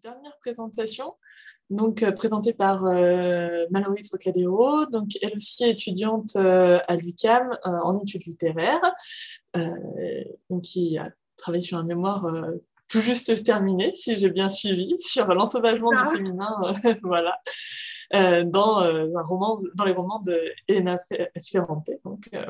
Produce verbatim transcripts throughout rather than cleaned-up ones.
dernière présentation, donc euh, présentée par euh, Mallory Trocadéro. Donc, elle aussi est étudiante euh, à l'U Q A M euh, en études littéraires, euh, donc qui a travaillé sur un mémoire euh, tout juste terminé, si j'ai bien suivi, sur l'ensauvagement du Ah, féminin, euh, voilà, euh, dans euh, un roman, dans les romans de Elena Ferrante. Donc, euh,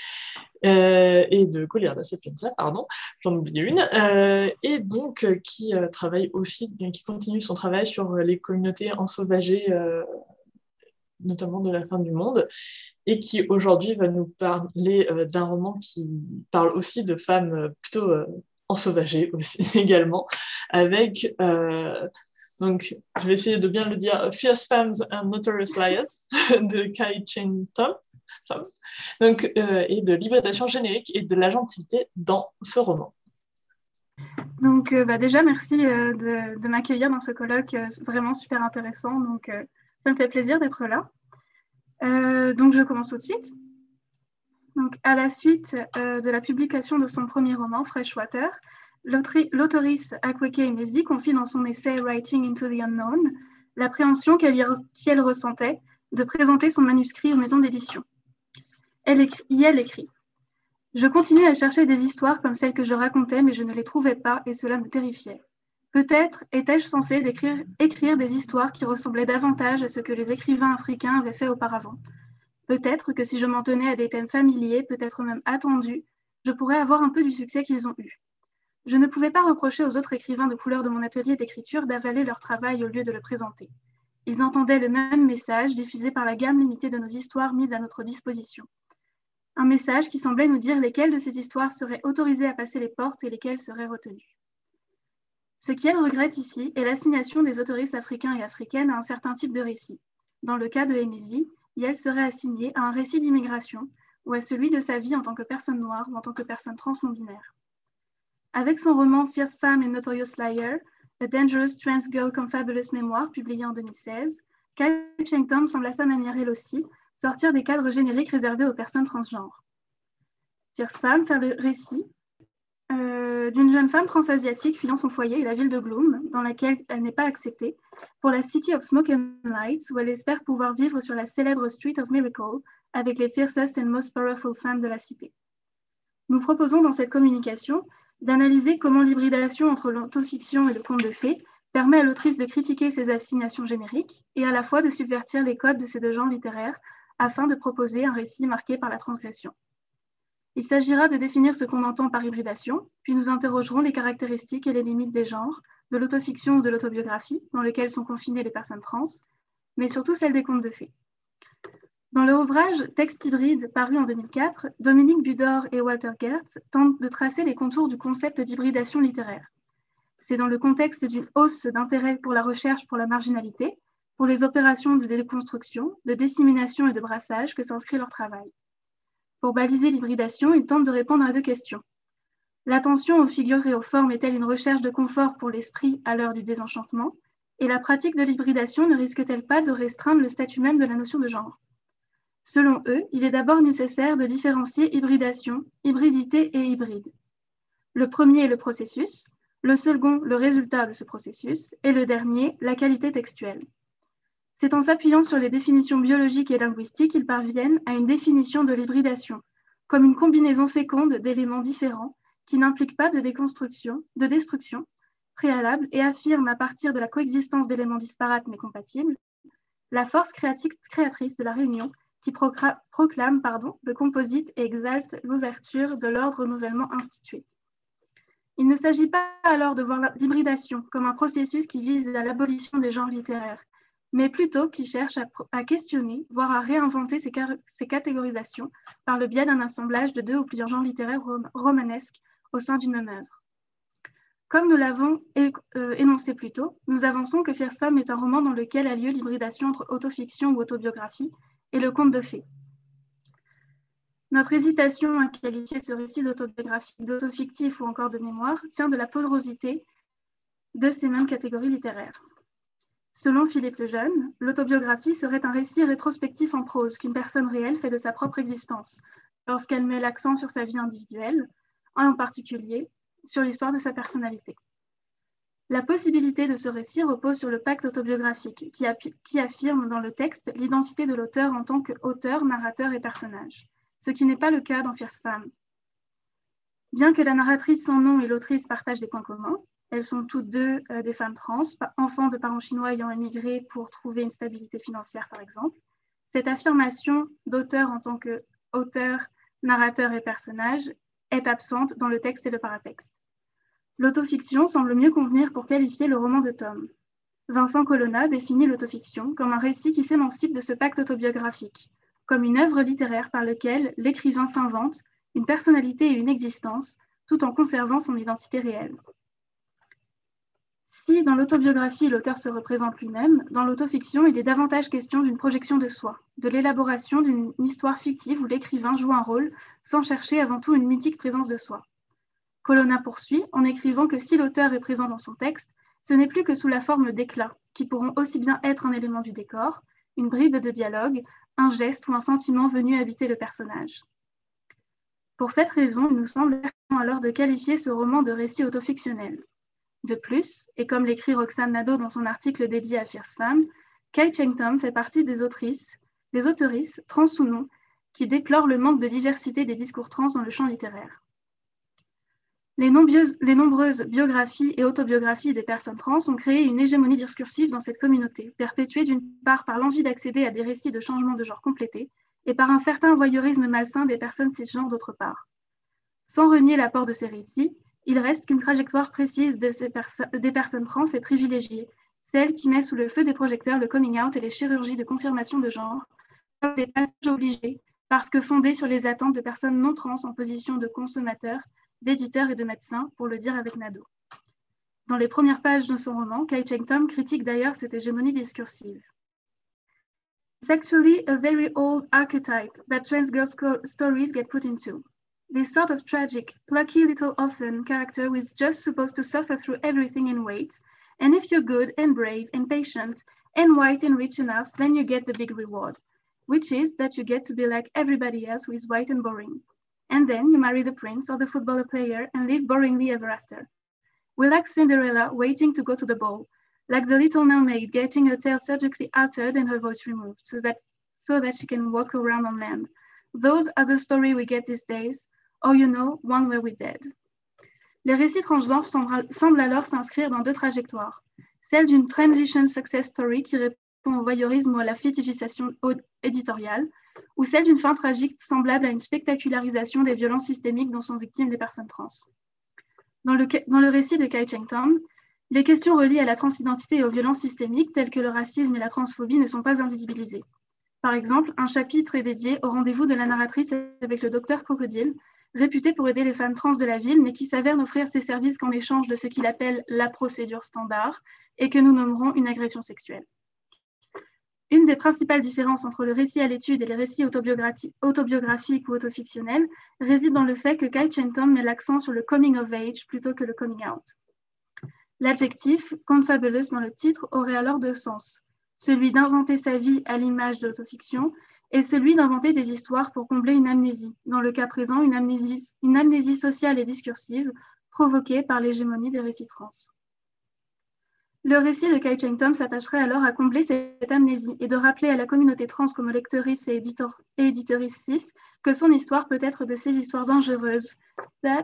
euh, et de Coliarda Sapienza, pardon, j'en oublie une, euh, et donc euh, qui euh, travaille aussi, qui continue son travail sur les communautés ensauvagées, euh, notamment de la fin du monde, et qui aujourd'hui va nous parler euh, d'un roman qui parle aussi de femmes euh, plutôt euh, ensauvagées aussi également, avec euh, donc, je vais essayer de bien le dire, Fierce Femmes and Notorious Liars de Kai Chen Tom. Donc, euh, et de l'hybridation générique et de la gentilité dans ce roman. donc euh, bah, déjà, merci euh, de, de m'accueillir dans ce colloque euh, vraiment super intéressant. Donc, euh, ça me fait plaisir d'être là. Euh, donc, je commence tout de suite. Donc, à la suite euh, de la publication de son premier roman, Freshwater, l'autrice Akwaeke Emezi confie dans son essai Writing into the Unknown l'appréhension qu'elle, qu'elle ressentait de présenter son manuscrit aux maisons d'édition. Elle écrit, y elle écrit « Je continue à chercher des histoires comme celles que je racontais, mais je ne les trouvais pas et cela me terrifiait. Peut-être étais-je censée d'écrire, écrire des histoires qui ressemblaient davantage à ce que les écrivains africains avaient fait auparavant. Peut-être que si je m'en tenais à des thèmes familiers, peut-être même attendus, je pourrais avoir un peu du succès qu'ils ont eu. Je ne pouvais pas reprocher aux autres écrivains de couleur de mon atelier d'écriture d'avaler leur travail au lieu de le présenter. Ils entendaient le même message diffusé par la gamme limitée de nos histoires mises à notre disposition. Un message qui semblait nous dire lesquelles de ces histoires seraient autorisées à passer les portes et lesquelles seraient retenues. Ce qu'elle regrette ici est l'assignation des autoristes africains et africaines à un certain type de récit. Dans le cas de Emezi, elle serait assignée à un récit d'immigration ou à celui de sa vie en tant que personne noire ou en tant que personne trans non-binaire. Avec son roman Fierce Femme and Notorious Liar, A Dangerous Trans Girl Confabulous Memoir, publié en deux mille seize, Kai Cheng Tom semble à sa manière elle aussi sortir des cadres génériques réservés aux personnes transgenres. Fierce Femme fait le récit euh, d'une jeune femme transasiatique fuyant son foyer et la ville de Gloom, dans laquelle elle n'est pas acceptée, pour la City of Smoke and Lights, où elle espère pouvoir vivre sur la célèbre Street of Miracle avec les fiercest and most powerful femmes de la cité. Nous proposons dans cette communication d'analyser comment l'hybridation entre l'autofiction et le conte de fées permet à l'autrice de critiquer ses assignations génériques et à la fois de subvertir les codes de ces deux genres littéraires afin de proposer un récit marqué par la transgression. Il s'agira de définir ce qu'on entend par hybridation, puis nous interrogerons les caractéristiques et les limites des genres, de l'autofiction ou de l'autobiographie, dans lesquelles sont confinées les personnes trans, mais surtout celles des contes de fées. Dans leur ouvrage Texte hybride, paru en deux mille quatre, Dominique Budor et Walter Gertz tentent de tracer les contours du concept d'hybridation littéraire. C'est dans le contexte d'une hausse d'intérêt pour la recherche pour la marginalité, pour les opérations de déconstruction, de dissémination et de brassage que s'inscrit leur travail. Pour baliser l'hybridation, ils tentent de répondre à deux questions. L'attention aux figures et aux formes est-elle une recherche de confort pour l'esprit à l'heure du désenchantement? Et la pratique de l'hybridation ne risque-t-elle pas de restreindre le statut même de la notion de genre? Selon eux, il est d'abord nécessaire de différencier hybridation, hybridité et hybride. Le premier est le processus, le second le résultat de ce processus, et le dernier la qualité textuelle. C'est en s'appuyant sur les définitions biologiques et linguistiques qu'ils parviennent à une définition de l'hybridation, comme une combinaison féconde d'éléments différents qui n'impliquent pas de déconstruction, de destruction préalable et affirment à partir de la coexistence d'éléments disparates mais compatibles, la force créatrice de la réunion qui proclame pardon, le composite et exalte l'ouverture de l'ordre nouvellement institué. Il ne s'agit pas alors de voir l'hybridation comme un processus qui vise à l'abolition des genres littéraires, mais plutôt qui cherche à, à questionner, voire à réinventer ces, ces catégorisations par le biais d'un assemblage de deux ou plusieurs genres littéraires rom romanesques au sein d'une même œuvre. Comme nous l'avons é euh, énoncé plus tôt, nous avançons que Fierce Femme est un roman dans lequel a lieu l'hybridation entre autofiction ou autobiographie et le conte de fées. Notre hésitation à qualifier ce récit d'autobiographie, d'autofictif ou encore de mémoire tient de la porosité de ces mêmes catégories littéraires. Selon Philippe Lejeune, l'autobiographie serait un récit rétrospectif en prose qu'une personne réelle fait de sa propre existence, lorsqu'elle met l'accent sur sa vie individuelle, en particulier sur l'histoire de sa personnalité. La possibilité de ce récit repose sur le pacte autobiographique qui, qui affirme dans le texte l'identité de l'auteur en tant qu'auteur, narrateur et personnage, ce qui n'est pas le cas dans Fierce Femme. Bien que la narratrice sans nom et l'autrice partagent des points communs, elles sont toutes deux euh, des femmes trans, enfants de parents chinois ayant émigré pour trouver une stabilité financière par exemple. Cette affirmation d'auteur en tant qu'auteur, narrateur et personnage est absente dans le texte et le paratexte. L'autofiction semble mieux convenir pour qualifier le roman de Tom. Vincent Colonna définit l'autofiction comme un récit qui s'émancipe de ce pacte autobiographique, comme une œuvre littéraire par laquelle l'écrivain s'invente une personnalité et une existence, tout en conservant son identité réelle. Si dans l'autobiographie, l'auteur se représente lui-même, dans l'autofiction, il est davantage question d'une projection de soi, de l'élaboration d'une histoire fictive où l'écrivain joue un rôle sans chercher avant tout une mythique présence de soi. Colonna poursuit en écrivant que si l'auteur est présent dans son texte, ce n'est plus que sous la forme d'éclats, qui pourront aussi bien être un élément du décor, une bribe de dialogue, un geste ou un sentiment venu habiter le personnage. Pour cette raison, il nous semble pertinent alors de qualifier ce roman de récit autofictionnel. De plus, et comme l'écrit Roxane Nadeau dans son article dédié à Fierce Femme, Kai Cheng-Tom fait partie des autrices, des autoristes, trans ou non, qui déplorent le manque de diversité des discours trans dans le champ littéraire. Les, les nombreuses biographies et autobiographies des personnes trans ont créé une hégémonie discursive dans cette communauté, perpétuée d'une part par l'envie d'accéder à des récits de changement de genre complétés et par un certain voyeurisme malsain des personnes cisgenres d'autre part. Sans renier l'apport de ces récits, il reste qu'une trajectoire précise de ces perso des personnes trans est privilégiée, celle qui met sous le feu des projecteurs le coming out et les chirurgies de confirmation de genre, comme des passages obligés, parce que fondés sur les attentes de personnes non trans en position de consommateurs, d'éditeurs et de médecins, pour le dire avec Nadeau. Dans les premières pages de son roman, Kai Cheng-Tom critique d'ailleurs cette hégémonie discursive. It's actually a very old archetype that trans girl stories get put into. This sort of tragic, plucky little orphan character who is just supposed to suffer through everything and wait, and if you're good and brave and patient and white and rich enough, then you get the big reward, which is that you get to be like everybody else who is white and boring. And then you marry the prince or the footballer player and live boringly ever after. We're like Cinderella waiting to go to the ball, like the little mermaid getting her tail surgically altered and her voice removed so that, so that she can walk around on land. Those are the stories we get these days, or you know, one where we're dead. Les récits transgenres semblent alors s'inscrire dans deux trajectoires. Celle d'une transition success story qui répond au voyeurisme ou à la fétichisation éditoriale, ou celle d'une fin tragique semblable à une spectacularisation des violences systémiques dont sont victimes les personnes trans. Dans le, dans le récit de Kai Cheng-Tom, les questions reliées à la transidentité et aux violences systémiques telles que le racisme et la transphobie ne sont pas invisibilisées. Par exemple, un chapitre est dédié au rendez-vous de la narratrice avec le docteur Crocodile, réputé pour aider les femmes trans de la ville, mais qui s'avère n'offrir ses services qu'en échange de ce qu'il appelle la procédure standard et que nous nommerons une agression sexuelle. Une des principales différences entre le récit à l'étude et les récits autobiogra- autobiographiques ou autofictionnels réside dans le fait que Kai Cheng-Tom met l'accent sur le coming of age plutôt que le coming out. L'adjectif « confabulous » dans le titre aurait alors deux sens, celui d'inventer sa vie à l'image de l'autofiction et celui d'inventer des histoires pour combler une amnésie, dans le cas présent une amnésie, une amnésie sociale et discursive provoquée par l'hégémonie des récits trans. Le récit de Kai Cheng-Tom s'attacherait alors à combler cette amnésie et de rappeler à la communauté trans comme aux lectrices et, éditor et éditrices cis que son histoire peut être de ces histoires dangereuses. That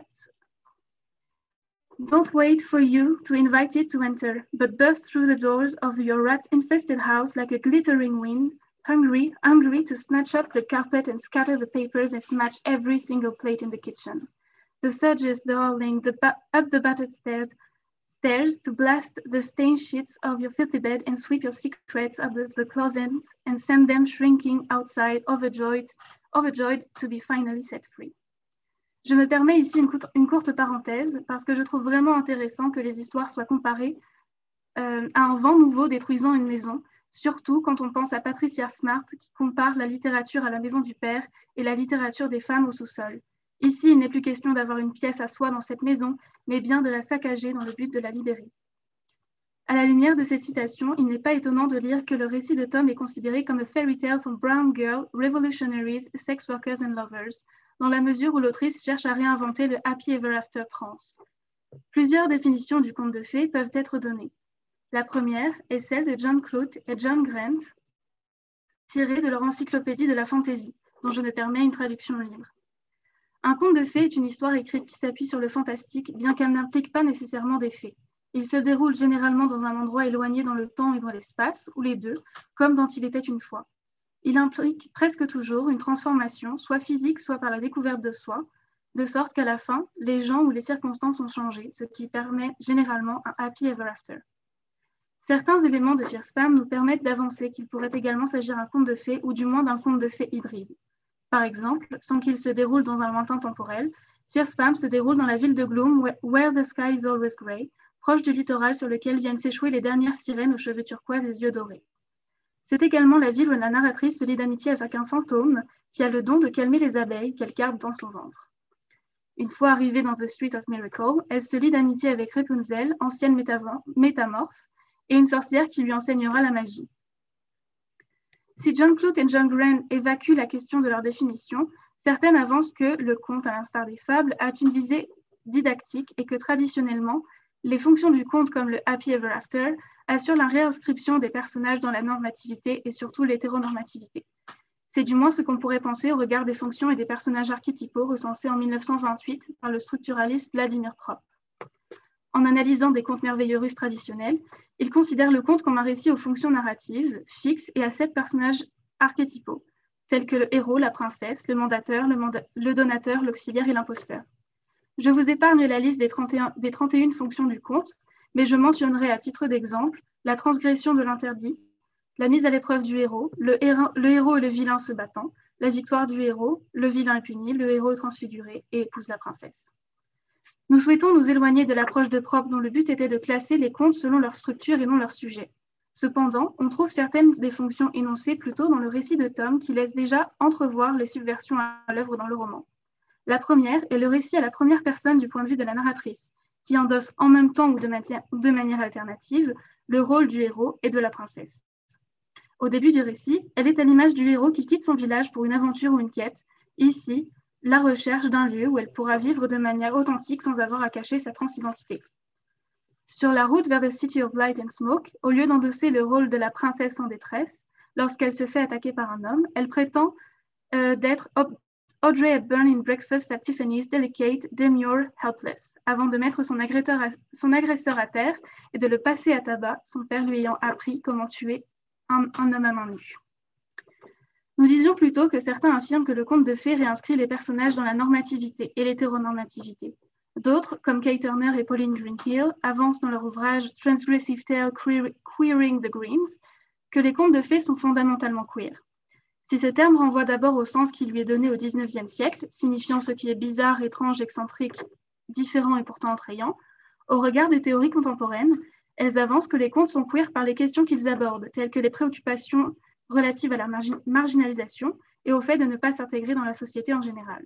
don't wait for you to invite it to enter, but burst through the doors of your rat-infested house like a glittering wind, hungry, hungry to snatch up the carpet and scatter the papers and smash every single plate in the kitchen. The surges, the howling, the up the battered stairs, stairs to blast the stained sheets of your filthy bed and sweep your secrets out of the closet and send them shrinking outside, overjoyed, overjoyed to be finally set free. Je me permets ici une, une courte parenthèse parce que je trouve vraiment intéressant que les histoires soient comparées euh, à un vent nouveau détruisant une maison, surtout quand on pense à Patricia Smart qui compare la littérature à la maison du père et la littérature des femmes au sous-sol. Ici, il n'est plus question d'avoir une pièce à soi dans cette maison, mais bien de la saccager dans le but de la libérer. À la lumière de cette citation, il n'est pas étonnant de lire que le récit de Tom est considéré comme a fairy tale from brown girl, revolutionaries, sex workers and lovers, dans la mesure où l'autrice cherche à réinventer le happy ever after trans. Plusieurs définitions du conte de fées peuvent être données. La première est celle de John Clute et John Grant, tirée de leur encyclopédie de la fantaisie, dont je me permets une traduction libre. Un conte de fées est une histoire écrite qui s'appuie sur le fantastique, bien qu'elle n'implique pas nécessairement des fées. Il se déroule généralement dans un endroit éloigné dans le temps et dans l'espace, ou les deux, comme dans Il était une fois. Il implique presque toujours une transformation, soit physique, soit par la découverte de soi, de sorte qu'à la fin, les gens ou les circonstances ont changé, ce qui permet généralement un happy ever after. Certains éléments de Fierce Femme nous permettent d'avancer qu'il pourrait également s'agir d'un conte de fées ou du moins d'un conte de fées hybride. Par exemple, sans qu'il se déroule dans un lointain temporel, Fierce Femme se déroule dans la ville de Gloom, where the sky is always grey, proche du littoral sur lequel viennent s'échouer les dernières sirènes aux cheveux turquoise et yeux dorés. C'est également la ville où la narratrice se lie d'amitié avec un fantôme qui a le don de calmer les abeilles qu'elle garde dans son ventre. Une fois arrivée dans The Street of Miracle, elle se lie d'amitié avec Rapunzel, ancienne métamorphe, et une sorcière qui lui enseignera la magie. Si John Clute et John Grant évacuent la question de leur définition, certaines avancent que le conte, à l'instar des fables, a une visée didactique et que traditionnellement, les fonctions du conte comme le Happy Ever After assurent la réinscription des personnages dans la normativité et surtout l'hétéronormativité. C'est du moins ce qu'on pourrait penser au regard des fonctions et des personnages archétypaux recensés en mille neuf cent vingt-huit par le structuraliste Vladimir Propp. En analysant des contes merveilleux russes traditionnels, il considère le conte comme un récit aux fonctions narratives, fixes et à sept personnages archétypaux, tels que le héros, la princesse, le mandateur, le, manda le donateur, l'auxiliaire et l'imposteur. Je vous épargne la liste des trente et un, des trente et une fonctions du conte, mais je mentionnerai à titre d'exemple la transgression de l'interdit, la mise à l'épreuve du héros, le, héros, le héros et le vilain se battant, la victoire du héros, le vilain est puni, le héros est transfiguré et épouse la princesse. Nous souhaitons nous éloigner de l'approche de Propp dont le but était de classer les contes selon leur structure et non leur sujet. Cependant, on trouve certaines des fonctions énoncées plutôt dans le récit de Tom qui laisse déjà entrevoir les subversions à l'œuvre dans le roman. La première est le récit à la première personne du point de vue de la narratrice, qui endosse en même temps ou de, de manière alternative le rôle du héros et de la princesse. Au début du récit, elle est à l'image du héros qui quitte son village pour une aventure ou une quête, ici, la recherche d'un lieu où elle pourra vivre de manière authentique sans avoir à cacher sa transidentité. Sur la route vers The City of Light and Smoke, au lieu d'endosser le rôle de la princesse en détresse, lorsqu'elle se fait attaquer par un homme, elle prétend euh, d'être Audrey Hepburn in Breakfast at Tiffany's, delicate, demure, helpless, avant de mettre son agresseur, à, son agresseur à terre et de le passer à tabac, son père lui ayant appris comment tuer un, un homme à main nue. Nous disions plutôt que certains affirment que le conte de fées réinscrit les personnages dans la normativité et l'hétéronormativité. D'autres, comme Kay Turner et Pauline Greenhill, avancent dans leur ouvrage Transgressive Tale Queering the Greens que les contes de fées sont fondamentalement queer. Si ce terme renvoie d'abord au sens qui lui est donné au dix-neuvième siècle, signifiant ce qui est bizarre, étrange, excentrique, différent et pourtant attrayant, au regard des théories contemporaines, elles avancent que les contes sont queer par les questions qu'ils abordent, telles que les préoccupations relatives à la margi marginalisation et au fait de ne pas s'intégrer dans la société en général.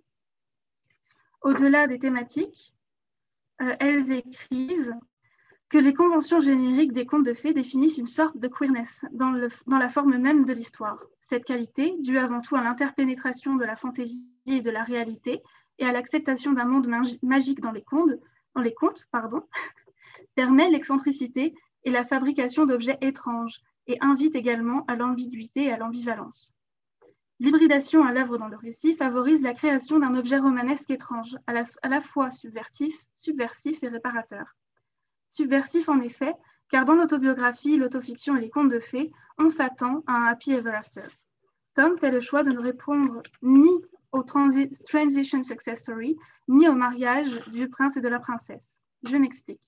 Au-delà des thématiques, euh, elles écrivent que les conventions génériques des contes de fées définissent une sorte de queerness dans, le, dans la forme même de l'histoire. Cette qualité, due avant tout à l'interpénétration de la fantaisie et de la réalité et à l'acceptation d'un monde magique dans les contes, dans les contes pardon, permet l'excentricité et la fabrication d'objets étranges et invite également à l'ambiguïté et à l'ambivalence. L'hybridation à l'œuvre dans le récit favorise la création d'un objet romanesque étrange, à la, à la fois subvertif, subversif et réparateur. Subversif en effet, car dans l'autobiographie, l'autofiction et les contes de fées, on s'attend à un happy ever after. Tom fait le choix de ne répondre ni au transi transition success story, ni au mariage du prince et de la princesse. Je m'explique.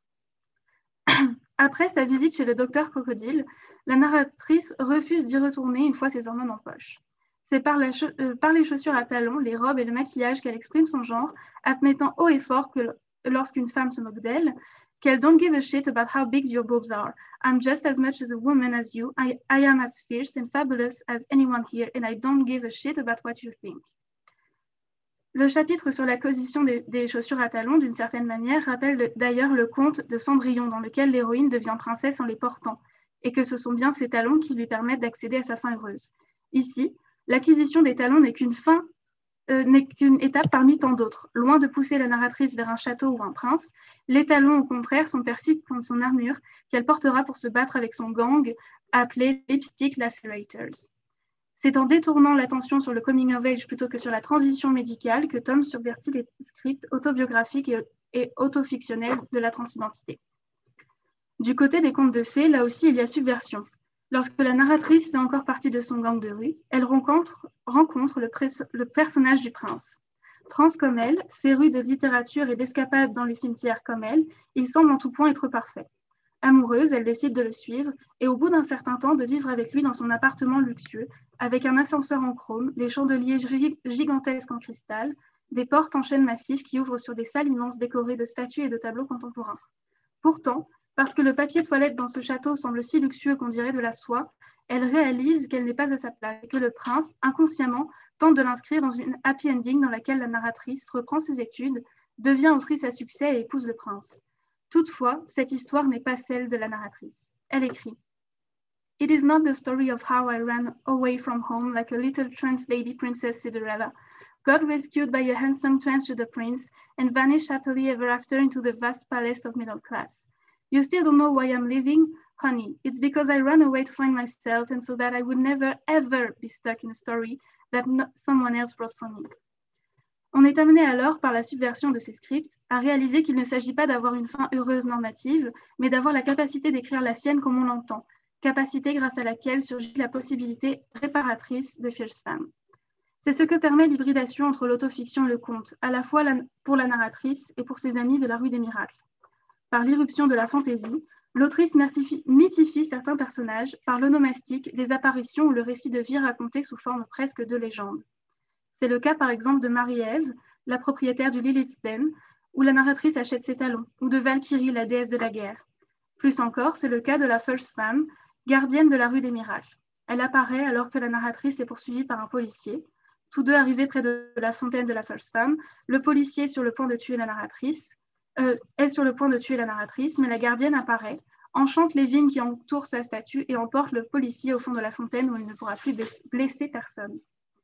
Après sa visite chez le docteur Crocodile, la narratrice refuse d'y retourner une fois ses hormones en poche. C'est par, euh, par les chaussures à talons, les robes et le maquillage qu'elle exprime son genre, admettant haut et fort que lorsqu'une femme se moque d'elle, qu'elle don't give a shit about how big your boobs are. I'm just as much as a woman as you. I, I am as fierce and fabulous as anyone here, and I don't give a shit about what you think. Le chapitre sur la position des, des chaussures à talons, d'une certaine manière, rappelle d'ailleurs le conte de Cendrillon, dans lequel l'héroïne devient princesse en les portant, et que ce sont bien ces talons qui lui permettent d'accéder à sa fin heureuse. Ici, l'acquisition des talons n'est qu'une fin euh, n'est qu'une étape parmi tant d'autres. Loin de pousser la narratrice vers un château ou un prince, les talons, au contraire, sont perçus comme son armure qu'elle portera pour se battre avec son gang, appelé Lipstick Lacerators. C'est en détournant l'attention sur le coming of age plutôt que sur la transition médicale que Tom subvertit les scripts autobiographiques et, et autofictionnels de la transidentité. Du côté des contes de fées, là aussi, il y a subversion. Lorsque la narratrice fait encore partie de son gang de rue, elle rencontre, rencontre le, le personnage du prince. Trans comme elle, féru de littérature et d'escapades dans les cimetières comme elle, il semble en tout point être parfait. Amoureuse, elle décide de le suivre et au bout d'un certain temps de vivre avec lui dans son appartement luxueux, avec un ascenseur en chrome, les chandeliers gigantesques en cristal, des portes en chêne massif qui ouvrent sur des salles immenses décorées de statues et de tableaux contemporains. Pourtant, parce que le papier toilette dans ce château semble si luxueux qu'on dirait de la soie, elle réalise qu'elle n'est pas à sa place et que le prince, inconsciemment, tente de l'inscrire dans une happy ending dans laquelle la narratrice reprend ses études, devient autrice à succès et épouse le prince. Toutefois, cette histoire n'est pas celle de la narratrice. Elle écrit « It is not the story of how I ran away from home like a little trans baby princess Cinderella, got rescued by a handsome transgender prince, and vanished happily ever after into the vast palace of middle class. You still don't know why I'm living? Honey, it's because I ran away to find myself and so that I would never, ever be stuck in a story that no someone else wrote for me. » On est amené alors, par la subversion de ces scripts, à réaliser qu'il ne s'agit pas d'avoir une fin heureuse normative, mais d'avoir la capacité d'écrire la sienne comme on l'entend, capacité grâce à laquelle surgit la possibilité réparatrice de Fierce Femme. C'est ce que permet l'hybridation entre l'autofiction et le conte, à la fois la, pour la narratrice et pour ses amis de la rue des miracles. Par l'irruption de la fantaisie, l'autrice mythifie certains personnages par l'onomastique, des apparitions ou le récit de vie raconté sous forme presque de légende. C'est le cas par exemple de Marie-Ève, la propriétaire du Lilith's Den, où la narratrice achète ses talons, ou de Valkyrie, la déesse de la guerre. Plus encore, c'est le cas de la First Femme, gardienne de la rue des miracles. Elle apparaît alors que la narratrice est poursuivie par un policier. Tous deux arrivés près de la fontaine de la First Femme, le policier est sur le point de tuer la narratrice, euh, est sur le point de tuer la narratrice, mais la gardienne apparaît, enchante les vignes qui entourent sa statue et emporte le policier au fond de la fontaine où il ne pourra plus blesser personne.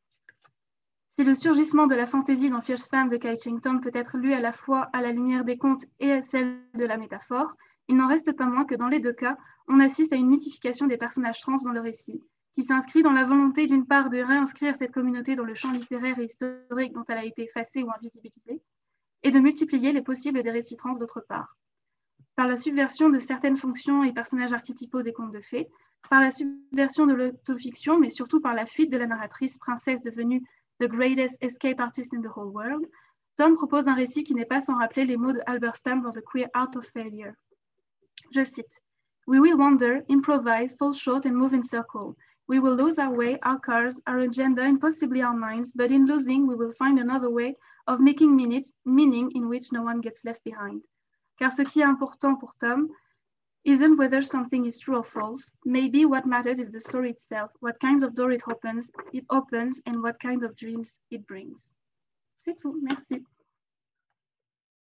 Si le surgissement de la fantaisie dans Fierce Femme de Kai Ching-Tong peut être lu à la fois à la lumière des contes et à celle de la métaphore, il n'en reste pas moins que dans les deux cas, on assiste à une mythification des personnages trans dans le récit, qui s'inscrit dans la volonté d'une part de réinscrire cette communauté dans le champ littéraire et historique dont elle a été effacée ou invisibilisée, et de multiplier les possibles des récits trans d'autre part. Par la subversion de certaines fonctions et personnages archétypaux des contes de fées, par la subversion de l'autofiction, mais surtout par la fuite de la narratrice princesse devenue The greatest escape artist in the whole world, Tom propose un récit qui n'est pas sans rappeler les mots de Albert Stam dans The Queer Art of Failure. Je cite, « We will wander, improvise, fall short and move in circle. We will lose our way, our cars, our agenda and possibly our minds, but in losing we will find another way of making meaning in which no one gets left behind. » Car ce qui est important pour Tom isn't whether something is true or false. Maybe what matters is the story itself, what kinds of doors it opens, it opens, and what kind of dreams it brings. C'est tout, merci.